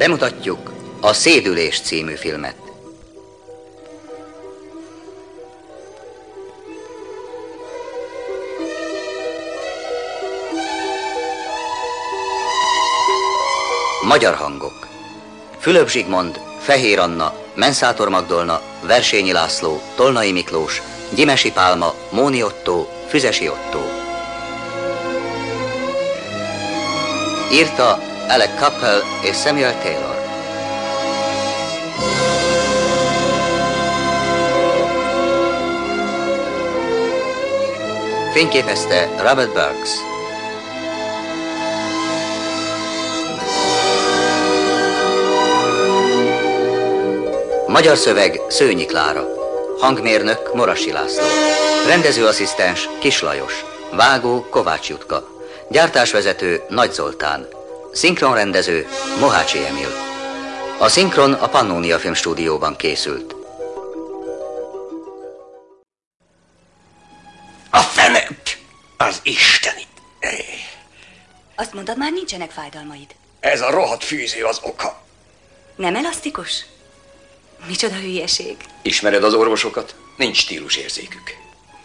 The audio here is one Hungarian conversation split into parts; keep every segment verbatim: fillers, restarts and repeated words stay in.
Bemutatjuk a Szédülés című filmet. Magyar hangok: Fülöp Zsigmond, Fehér Anna, Menszátor Magdolna, Versényi László, Tolnai Miklós, Gyimesi Pálma, Móni Ottó, Füzesi Ottó. Írta Alec Capel és Samuel Taylor. Fényképezte Robert Burks. Magyar szöveg Szőnyi Klára. Hangmérnök Morasi László. Rendezőasszisztens Kis Lajos. Vágó Kovács Jutka. Gyártásvezető Nagy Zoltán. Szinkronrendező Mohácsi Emil. A szinkron a Pannónia Filmstúdióban készült. A fene! Az Istenit! Azt mondod, már nincsenek fájdalmaid? Ez a rohadt fűző az oka. Nem elasztikus? Micsoda hülyeség. Ismered az orvosokat? Nincs stílusérzékük.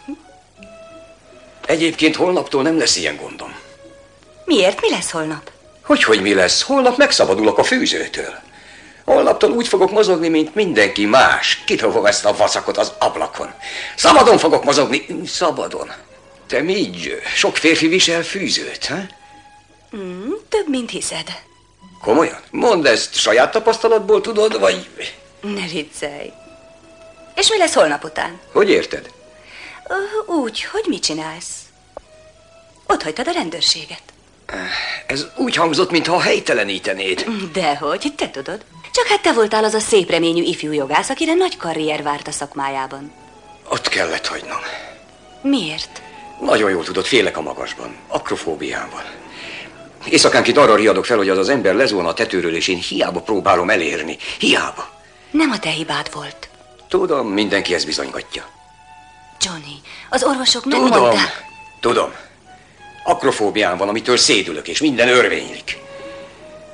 Egyébként holnaptól nem lesz ilyen gondom. Miért? Mi lesz holnap? Hogyhogy mi lesz? Holnap megszabadulok a fűzőtől. Holnaptól úgy fogok mozogni, mint mindenki más. Kidobom ezt a vacakot az ablakon. Szabadon fogok mozogni. Szabadon. Te Midgy, sok férfi visel fűzőt, ha? Mm, több, mint hiszed. Komolyan? Mondd ezt, saját tapasztalatból tudod, vagy... Ne viccelj. És mi lesz holnap után? Hogy érted? Uh, úgy, hogy mit csinálsz? Ott hagytad a rendőrséget. Ez úgy hangzott, mintha helytelenítenéd. Dehogy, te tudod. Csak hát te voltál az a szép reményű ifjú jogász, akire nagy karrier várt a szakmájában. Ott kellett hagynom. Miért? Nagyon jól tudod, félek a magasban. Akrofóbiával. Éjszakánként arra riadok fel, hogy az az ember lezóna a tetőről, és én hiába próbálom elérni. Hiába. Nem a te hibád volt. Tudom, mindenki ezt bizonygatja. Johnny, az orvosok Tudom, megmondták... tudom. Akrofóbiám van, amitől szédülök, és minden örvénylik.